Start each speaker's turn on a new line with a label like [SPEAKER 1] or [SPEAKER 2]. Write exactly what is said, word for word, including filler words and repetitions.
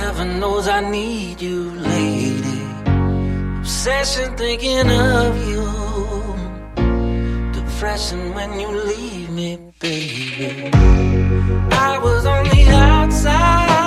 [SPEAKER 1] Heaven knows I need you, lady. Obsession thinking of you. Depression when you leave me, baby. I was on the outside,